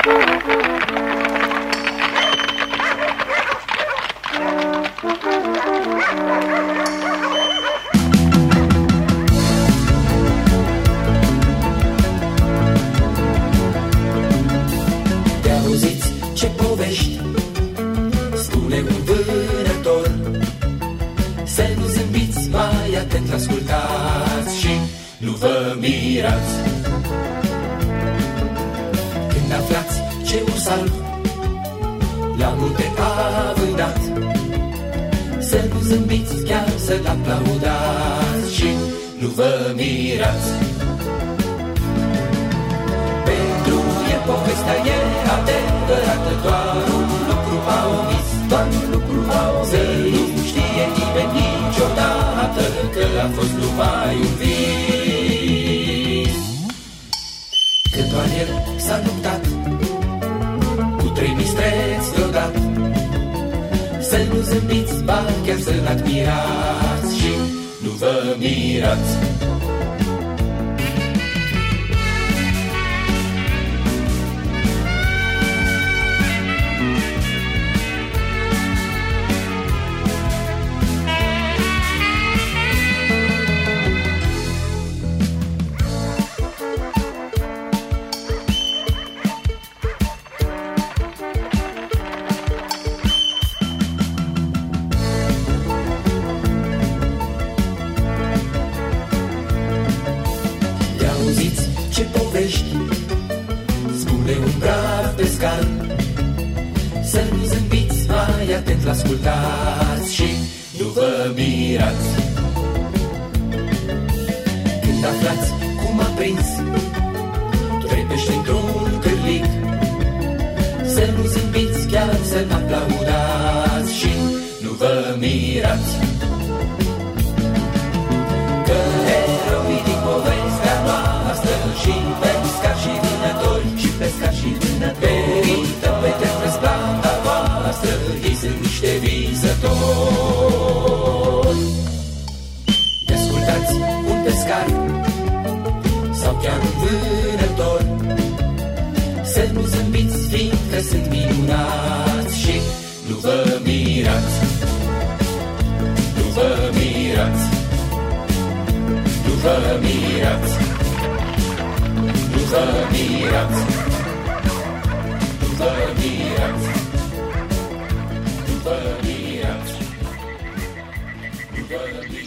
Atent ascultați și nu vă mirați când aflați ce urs alb la munte a vânat. Să nu zâmbiți, chiar să-l aplaudați și nu vă mirați. Pentru el povestea e adevărată, doar un lucru a omis, doar un lucru a omis. Să nu știe nimeni niciodată că a fost numai un vis. Când doar el s-a luptat cu 3 mistreți deodată, să nu zâmbiți, ba chiar să-l admirați și nu vă mirați. Auziți ce povești spune un brav pescar, să nu zâmbiți, mai atent l-ascultați și nu vă mirați. Când aflați cum a prins 3 pești într-un cârlig, să nu zâmbiți, chiar să-l aplaudați și nu vă mirați. Că eroii din povestea noastră și pescar și vânători, și pescar și vânători, merită pe despre splanda voastră, ei sunt niște vizători. Ascultați un pescar sau chiar un vânător, să nu zâmbiți, fiindcă sunt minunați și nu vă mirați. Nu vă mirați. Nu vă mirați. Nu vă mirați. Nu vă mirați. Nu vă mirați. Nu vă mirați.